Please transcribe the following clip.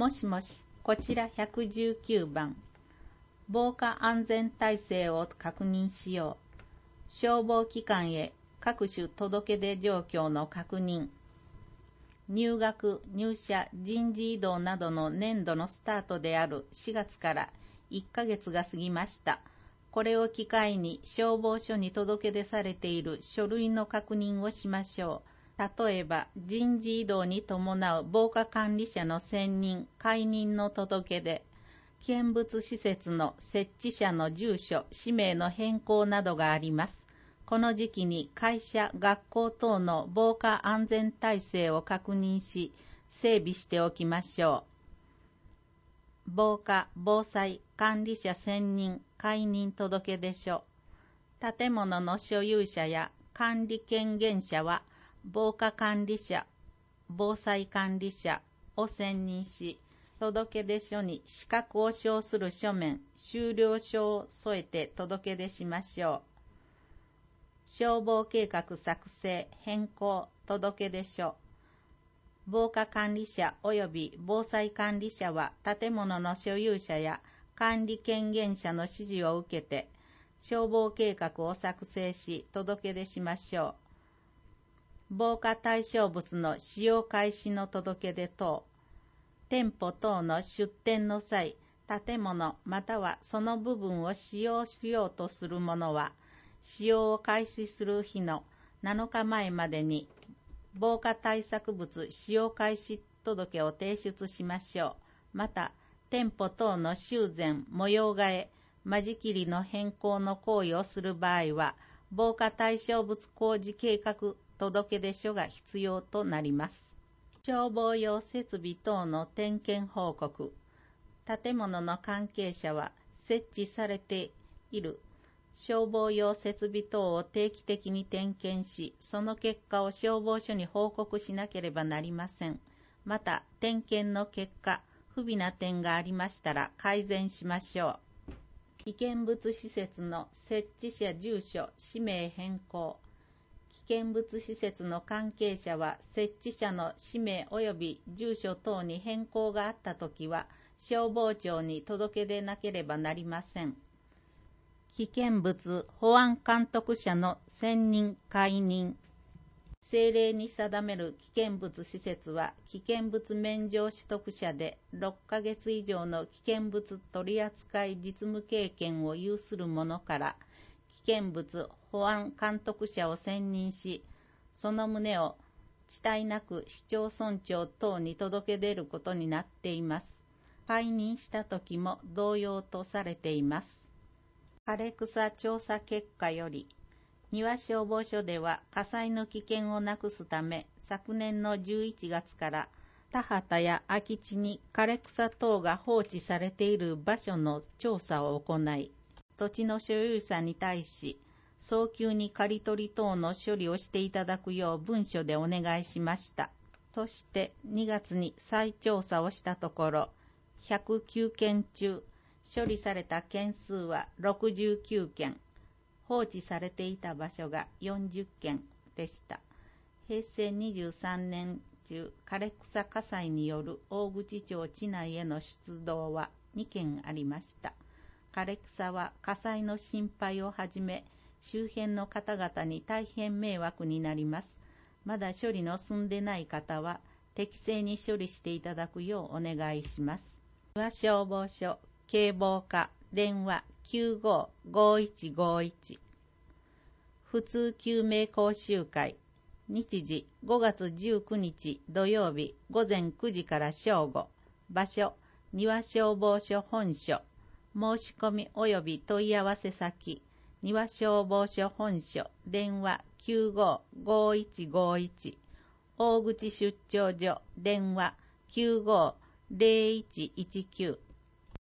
もしもし、こちら119番。防火安全体制を確認しよう。消防機関へ各種届け出状況の確認。入学、入社、人事異動などの年度のスタートである4月から1ヶ月が過ぎました。これを機会に消防署に届け出されている書類の確認をしましょう。例えば、人事異動に伴う防火管理者の選任・解任の届け出、見物施設の設置者の住所・氏名の変更などがあります。この時期に会社・学校等の防火安全体制を確認し、整備しておきましょう。防火・防災管理者選任・解任届出書。建物の所有者や管理権限者は、防火管理者、防災管理者を選任し、届出書に資格を証する書面、終了書を添えて届出しましょう。消防計画作成、変更、届出書。防火管理者及び防災管理者は建物の所有者や管理権限者の指示を受けて、消防計画を作成し届出しましょう。防火対象物の使用開始の届出等、店舗等の出店の際、建物またはその部分を使用しようとする者は、使用を開始する日の7日前までに、防火対策物使用開始届を提出しましょう。また、店舗等の修繕、模様替え、間仕切りの変更の行為をする場合は、防火対象物工事計画届出書が必要となります。消防用設備等の点検報告。建物の関係者は設置されている消防用設備等を定期的に点検し、その結果を消防署に報告しなければなりません。また、点検の結果、不備な点がありましたら改善しましょう。危険物施設の設置者住所・氏名変更。危険物施設の関係者は設置者の氏名及び住所等に変更があったときは消防庁に届け出なければなりません。危険物保安監督者の選任・解任。政令に定める危険物施設は危険物免除取得者で6ヶ月以上の危険物取扱実務経験を有する者から危険物保安監督者を選任し、その旨を遅滞なく市町村長等に届け出ることになっています。解任した時も同様とされています。枯れ草調査結果より、庭消防署では火災の危険をなくすため、昨年の11月から田畑や空き地に枯れ草等が放置されている場所の調査を行い、土地の所有者に対し、早急に刈り取り等の処理をしていただくよう文書でお願いしました。そして2月に再調査をしたところ、109件中、処理された件数は69件、放置されていた場所が40件でした。平成23年中、枯れ草火災による大口町地内への出動は2件ありました。枯れ草は火災の心配をはじめ、周辺の方々に大変迷惑になります。まだ処理の済んでない方は、適正に処理していただくようお願いします。庭消防署警防課電話 95-5151 普通救命講習会日時5月19日土曜日午前9時から正午場所庭消防署本所申し込み及び問い合わせ先庭消防署本所電話 95-5151 大口出張所電話 95-0119